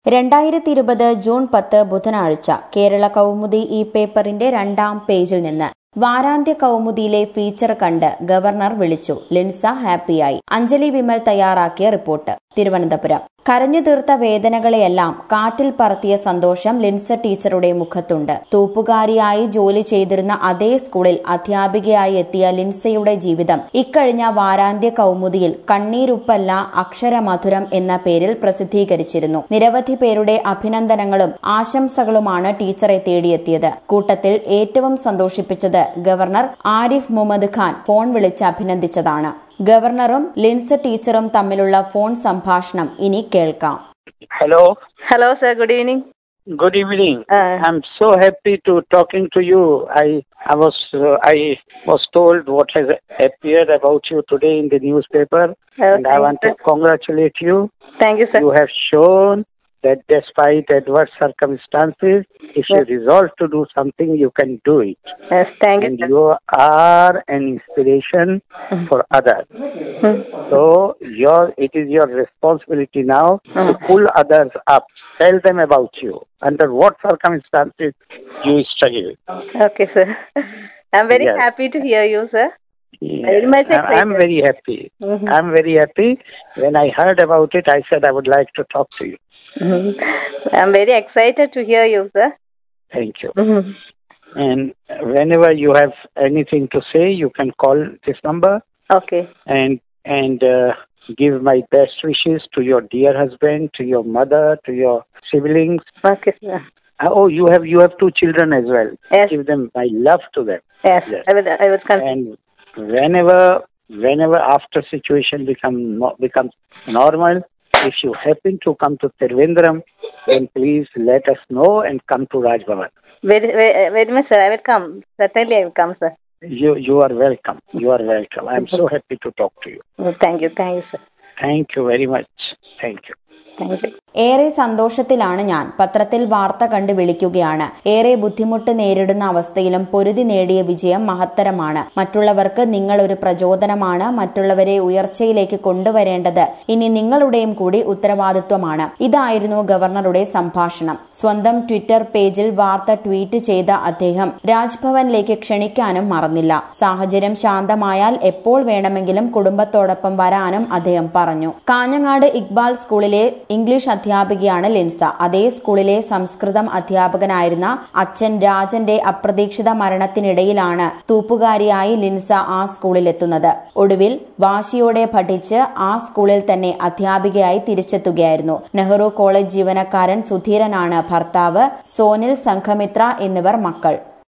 2020 June 10 ബുധനാഴ്ച കേരള കൗമുദി ഈ പേപ്പറിന്റെ 2ാം പേജിൽ നിന്ന് വാരാന്ത്യ കൗമുദിയിലെ ഫീച്ചർ കണ്ട് ഗവർണർ വിളിച്ചു. ലിൻസ ഹാപ്പിയായി. അഞ്ജലി വിമൽ തയ്യാറാക്കിയ റിപ്പോർട്ട്. തിരുവനന്തപുരം. കരഞ്ഞു തീർത്ത വേദനകളെയെല്ലാം കാറ്റിൽ പറത്തിയ സന്തോഷം ലിൻസ ടീച്ചറുടെ മുഖത്തുണ്ട്. തൂപ്പുകാരിയായി ജോലി ചെയ്തിരുന്ന അതേ സ്കൂളിൽ അധ്യാപികയായി എത്തിയ ലിൻസയുടെ ജീവിതം ഇക്കഴിഞ്ഞ വാരാന്ത്യ കൗമുദിയിൽ കണ്ണീരുപ്പല്ല അക്ഷരമധുരം എന്ന പേരിൽ പ്രസിദ്ധീകരിച്ചിരുന്നു. നിരവധി പേരുടെ അഭിനന്ദനങ്ങളും ആശംസകളുമാണ് ടീച്ചറെ തേടിയെത്തിയത്. കൂട്ടത്തിൽ ഏറ്റവും സന്തോഷിപ്പിച്ചത് ഗവർണർ ആരിഫ് മുഹമ്മദ് ഖാൻ ഫോൺ വിളിച്ച് അഭിനന്ദിച്ചതാണ്. ഗവർണറും ലിൻസ ടീച്ചറും തമ്മിലുള്ള ഫോൺ സംഭാഷണം ഇനി കേൾക്കാം. Hello. Hello, sir. Good evening. Good evening. I'm so happy to talking to you. I was told what has appeared about you today in the newspaper, and I want to congratulate you. Thank you, sir. You have shown that despite adverse circumstances, if you resolve to do something, you can do it. Yes, thank you, And sir. you are an inspiration for others. So it is your responsibility now to pull others up. Tell them about you. Under what circumstances you struggle. Okay, sir. I'm very Yes. happy to hear you, sir. Yeah. Very much excited. I'm very happy. I'm very happy. When I heard about it, I said I would like to talk to you. I'm very excited to hear you, sir. Thank you. And whenever you have anything to say, you can call this number Okay. and give my best wishes to your dear husband, to your mother, to your siblings. Okay, sir. Oh, you have 2 children as well. Yes. Give them my love to them. Yes. Yes. I will come. And whenever after situation becomes normal, if you happen to come to Trivandrum, then please let us know and come to Raj Bhavan. Wait a minute, sir. I will come. Certainly, I will come, sir. You are welcome. You are welcome. I am so happy to talk to you. Thank you, sir. Thank you very much. Thank you. Thank you. ഏറെ സന്തോഷത്തിലാണ് ഞാൻ. പത്രത്തിൽ വാർത്ത കണ്ട് വിളിക്കുകയാണ്. ഏറെ ബുദ്ധിമുട്ട് നേരിടുന്ന അവസ്ഥയിലും പൊരുതി നേടിയ വിജയം മഹത്തരമാണ്. മറ്റുള്ളവർക്ക് നിങ്ങൾ ഒരു പ്രചോദനമാണ്. മറ്റുള്ളവരെ ഉയർച്ചയിലേക്ക് കൊണ്ടുവരേണ്ടത് ഇനി നിങ്ങളുടെയും കൂടി ഉത്തരവാദിത്വമാണ്. ഇതായിരുന്നു ഗവർണറുടെ സംഭാഷണം. സ്വന്തം ട്വിറ്റർ പേജിൽ വാർത്ത ട്വീറ്റ് ചെയ്ത അദ്ദേഹം രാജ്ഭവനിലേക്ക് ക്ഷണിക്കാനും മറന്നില്ല. സാഹചര്യം ശാന്തമായാൽ എപ്പോൾ വേണമെങ്കിലും കുടുംബത്തോടൊപ്പം വരാനും അദ്ദേഹം പറഞ്ഞു. കാഞ്ഞങ്ങാട് ഇക്ബാൽ സ്കൂളിലെ ഇംഗ്ലീഷ് അധ്യാപികയാണ് ലിൻസ. അതേ സ്കൂളിലെ സംസ്കൃതം അധ്യാപകനായിരുന്ന അച്ഛൻ രാജന്റെ അപ്രതീക്ഷിത മരണത്തിനിടയിലാണ് തൂപ്പുകാരിയായി ലിൻസ ആ സ്കൂളിലെത്തുന്നത്. ഒടുവിൽ വാശിയോടെ പഠിച്ച് ആ സ്കൂളിൽ തന്നെ അധ്യാപികയായി തിരിച്ചെത്തുകയായിരുന്നു. നെഹ്റു കോളേജ് ജീവനക്കാരൻ സുധീരനാണ് ഭർത്താവ്. സോനിൽ, സംഘമിത്ര എന്നിവർ മക്കൾ.